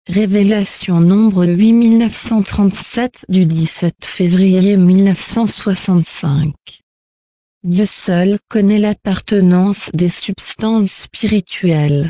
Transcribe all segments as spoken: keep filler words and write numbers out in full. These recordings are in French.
Révélation nombre huit mille neuf cent trente-sept du dix-sept février mille neuf cent soixante-cinq. Dieu seul connaît l'appartenance des substances spirituelles.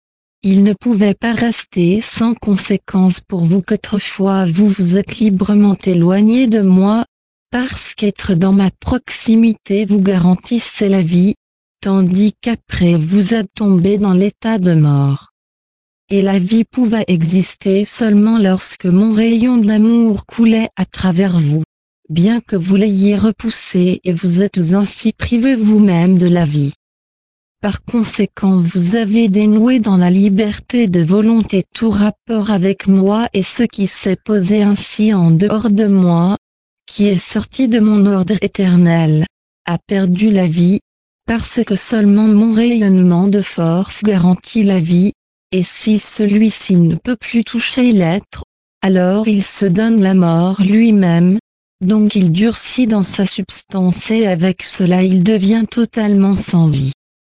Il ne pouvait pas rester sans conséquence pour vous qu'autrefois vous vous êtes librement éloigné de moi, parce qu'être dans ma proximité vous garantissait la vie, tandis qu'après vous êtes tombé dans l'état de mort. Et la vie pouvait exister seulement lorsque mon rayon d'amour coulait à travers vous, bien que vous l'ayez repoussé et vous êtes ainsi privé vous-même de la vie. Par conséquent vous avez dénoué dans la liberté de volonté tout rapport avec moi et ce qui s'est posé ainsi en dehors de moi, qui est sorti de mon ordre éternel, a perdu la vie, parce que seulement mon rayonnement de force garantit la vie, et si celui-ci ne peut plus toucher l'être, alors il se donne la mort lui-même, donc il durcit dans sa substance et avec cela il devient totalement sans vie.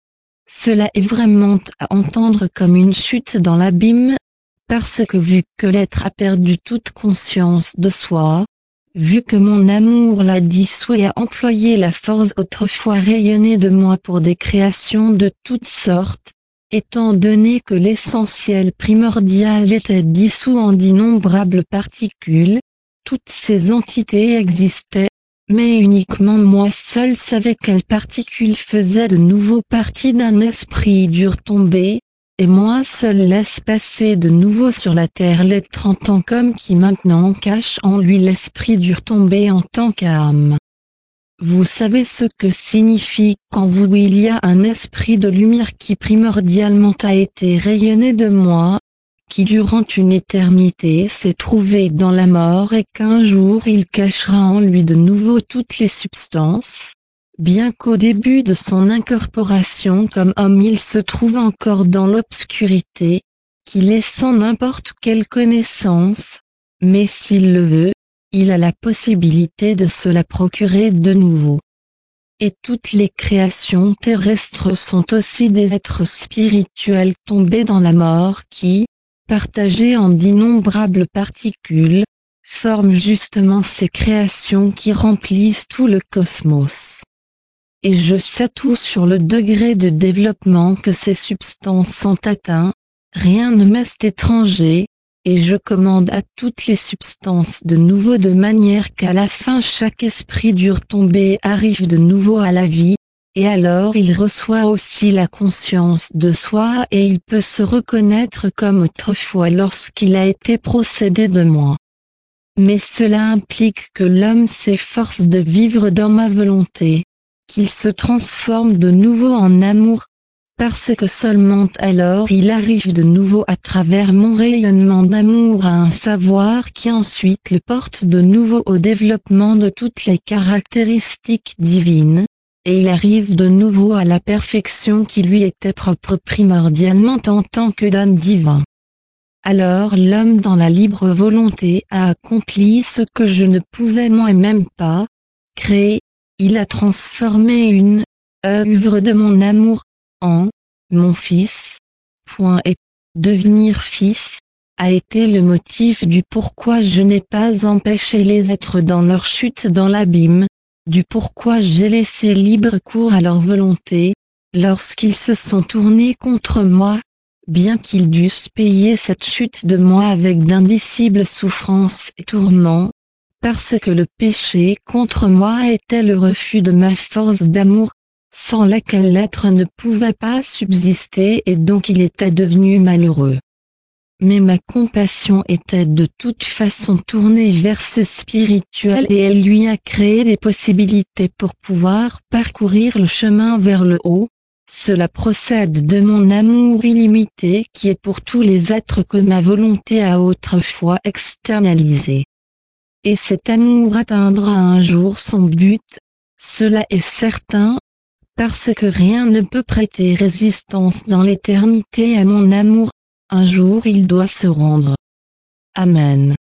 Cela est vraiment à entendre comme une chute dans l'abîme, parce que vu que l'être a perdu toute conscience de soi, vu que mon amour l'a dissous et a employé la force autrefois rayonnée de moi pour des créations de toutes sortes, étant donné que l'essentiel primordial était dissous en d'innombrables particules, toutes ces entités existaient, mais uniquement moi seul savais quelles particules faisaient de nouveau partie d'un esprit dur tombé, et moi seul laisse passer de nouveau sur la terre l'être en tant qu'homme qui maintenant cache en lui l'esprit dur tombé en tant qu'âme. Vous savez ce que signifie qu'en vous il y a un esprit de lumière qui primordialement a été rayonné de moi, qui durant une éternité s'est trouvé dans la mort et qu'un jour il cachera en lui de nouveau toutes les substances, bien qu'au début de son incorporation comme homme il se trouve encore dans l'obscurité, qu'il ait sans n'importe quelle connaissance, mais s'il le veut, il a la possibilité de se la procurer de nouveau. Et toutes les créations terrestres sont aussi des êtres spirituels tombés dans la mort qui, partagés en d'innombrables particules, forment justement ces créations qui remplissent tout le cosmos. Et je sais tout sur le degré de développement que ces substances sont atteintes, rien ne m'est étranger, et je commande à toutes les substances de nouveau de manière qu'à la fin chaque esprit dur tombé arrive de nouveau à la vie, et alors il reçoit aussi la conscience de soi et il peut se reconnaître comme autrefois lorsqu'il a été procédé de moi. Mais cela implique que l'homme s'efforce de vivre dans ma volonté, qu'il se transforme de nouveau en amour, parce que seulement alors il arrive de nouveau à travers mon rayonnement d'amour à un savoir qui ensuite le porte de nouveau au développement de toutes les caractéristiques divines, et il arrive de nouveau à la perfection qui lui était propre primordialement en tant que don divin. Alors l'homme dans la libre volonté a accompli ce que je ne pouvais moi-même pas créer, il a transformé une œuvre de mon amour en mon fils, point et devenir fils, a été le motif du pourquoi je n'ai pas empêché les êtres dans leur chute dans l'abîme, du pourquoi j'ai laissé libre cours à leur volonté, lorsqu'ils se sont tournés contre moi, bien qu'ils dussent payer cette chute de moi avec d'indicibles souffrances et tourments, parce que le péché contre moi était le refus de ma force d'amour, sans laquelle l'être ne pouvait pas subsister et donc il était devenu malheureux. Mais ma compassion était de toute façon tournée vers ce spirituel et elle lui a créé des possibilités pour pouvoir parcourir le chemin vers le haut. Cela procède de mon amour illimité qui est pour tous les êtres que ma volonté a autrefois externalisé. Et cet amour atteindra un jour son but, cela est certain, parce que rien ne peut prêter résistance dans l'éternité à mon amour, un jour il doit se rendre. Amen.